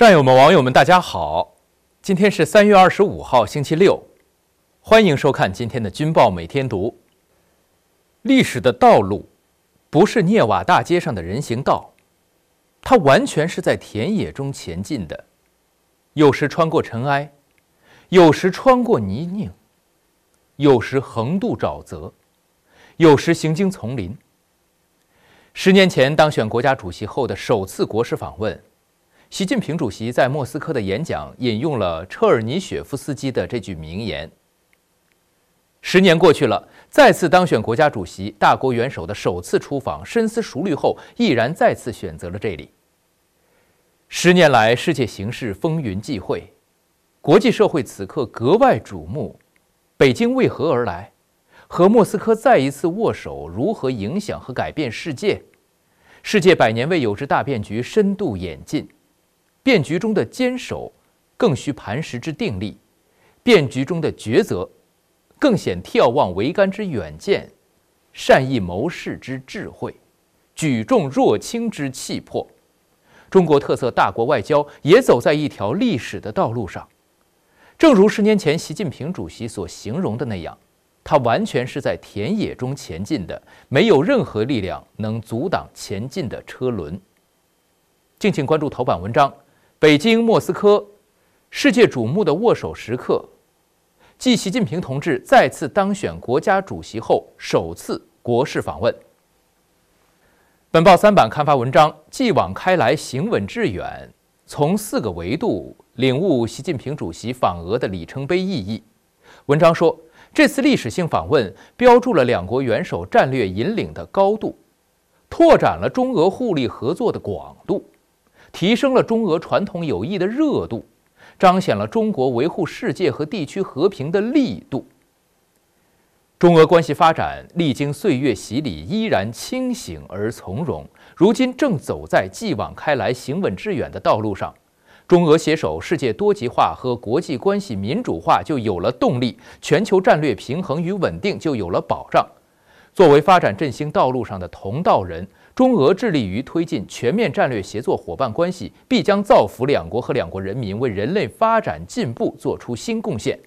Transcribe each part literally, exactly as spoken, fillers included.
战友们、网友们，大家好！今天是三月二十五号，星期六，欢迎收看今天的《军报每天读》。历史的道路不是涅瓦大街上的人行道，它完全是在田野中前进的，有时穿过尘埃，有时穿过泥泞，有时横渡沼泽，有时行经丛林。十年前当选国家主席后的首次国事访问，习近平主席在莫斯科的演讲引用了车尔尼雪夫斯基的这句名言。十年过去了，再次当选国家主席，大国元首的首次出访，深思熟虑后，毅然再次选择了这里。十年来，世界形势风云际会，国际社会此刻格外瞩目。北京为何而来？和莫斯科再一次握手，如何影响和改变世界？世界百年未有之大变局深度演进。变局中的坚守，更需磐石之定力；变局中的抉择，更显眺望桅杆之远见，善意谋事之智慧，举重若轻之气魄。中国特色大国外交也走在一条历史的道路上。正如十年前习近平主席所形容的那样，他完全是在田野中前进的，没有任何力量能阻挡前进的车轮。敬请关注头版文章。北京、莫斯科，世界瞩目的握手时刻，继习近平同志再次当选国家主席后首次国事访问。本报三版刊发文章，继往开来，行稳致远，从四个维度领悟习近平主席访俄的里程碑意义。文章说，这次历史性访问标注了两国元首战略引领的高度，拓展了中俄互利合作的广度，提升了中俄传统友谊的热度，彰显了中国维护世界和地区和平的力度。中俄关系发展历经岁月洗礼，依然清醒而从容，如今正走在继往开来、行稳致远的道路上。中俄携手，世界多极化和国际关系民主化就有了动力，全球战略平衡与稳定就有了保障。作为发展振兴道路上的同道人，中俄致力于推进全面战略协作伙伴关系，必将造福两国和两国人民，为人类发展进步做出新贡献。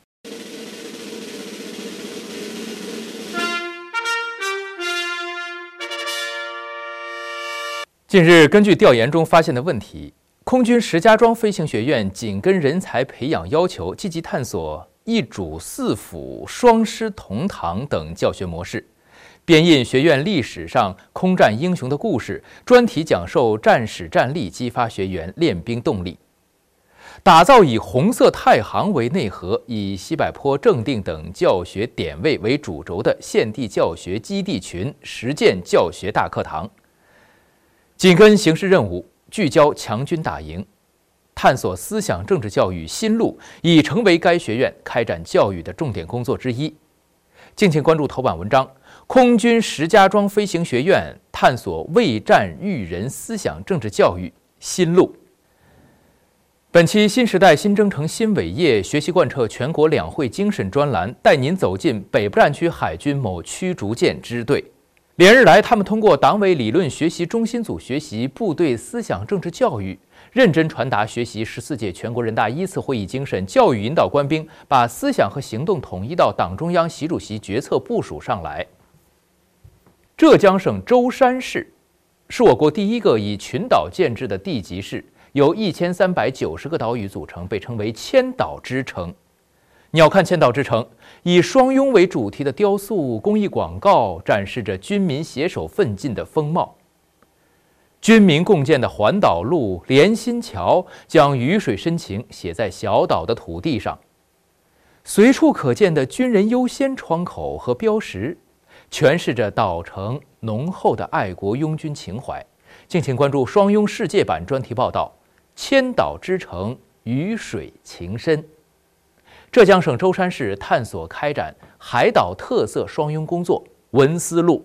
近日，根据调研中发现的问题，空军石家庄飞行学院紧跟人才培养要求，积极探索一主四辅、双师同堂等教学模式，编印学院历史上空战英雄的故事，专题讲授战史战例，激发学员练兵动力，打造以红色太行为内核，以西柏坡、正定等教学点位为主轴的现地教学基地群实践教学大课堂。紧跟形势任务，聚焦强军打赢，探索思想政治教育新路，已成为该学院开展教育的重点工作之一。敬请关注头版文章，空军石家庄飞行学院探索畏战育人思想政治教育新路。本期新时代新征程新伟业学习贯彻全国两会精神专栏，带您走进北部战区海军某驱逐舰支队。连日来，他们通过党委理论学习中心组学习部队思想政治教育，认真传达学习十四届全国人大一次会议精神，教育引导官兵把思想和行动统一到党中央、习主席决策部署上来。浙江省舟山市是我国第一个以群岛建制的地级市，由一千三百九十个岛屿组成，被称为千岛之城。鸟瞰千岛之城，以双拥为主题的雕塑、公益广告展示着军民携手奋进的风貌。军民共建的环岛路、连心桥，将鱼水深情写在小岛的土地上。随处可见的军人优先窗口和标识，诠释着岛城浓厚的爱国拥军情怀。敬请关注双拥世界版专题报道：千岛之城，鱼水情深。浙江省舟山市探索开展海岛特色双拥工作，文思路。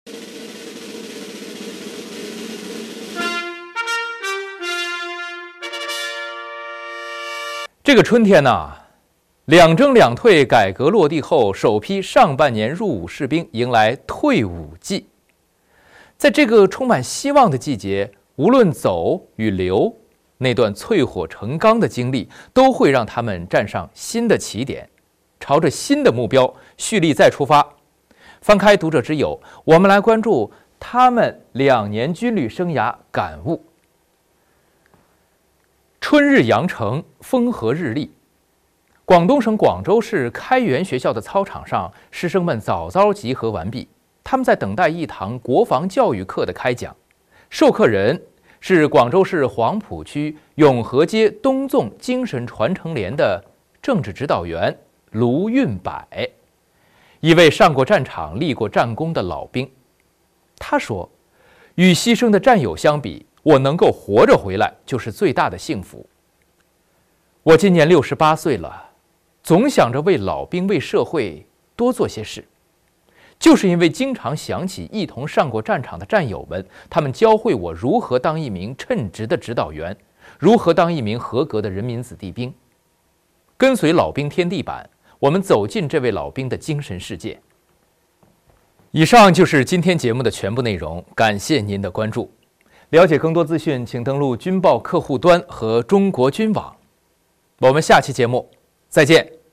这个春天呢、啊，两征两退改革落地后，首批上半年入伍士兵迎来退伍季。在这个充满希望的季节，无论走与留， 那段淬火成钢的经历，都会让他们站上新的起点，朝着新的目标蓄力再出发。翻开读者之友，我们来关注他们两年军旅生涯感悟。春日阳城，风和日丽。广东省广州市开元学校的操场上，师生们早早集合完毕，他们在等待一堂国防教育课的开讲。授课人是广州市黄埔区永和街东纵精神传承联的政治指导员卢运柏，一位上过战场、立过战功的老兵。他说，与牺牲的战友相比，我能够活着回来就是最大的幸福。我今年六十八岁了，总想着为老兵、为社会多做些事，就是因为经常想起一同上过战场的战友们，他们教会我如何当一名称职的指导员，如何当一名合格的人民子弟兵。跟随老兵天地板，我们走进这位老兵的精神世界。以上就是今天节目的全部内容，感谢您的关注。了解更多资讯，请登录军报客户端和中国军网。我们下期节目再见。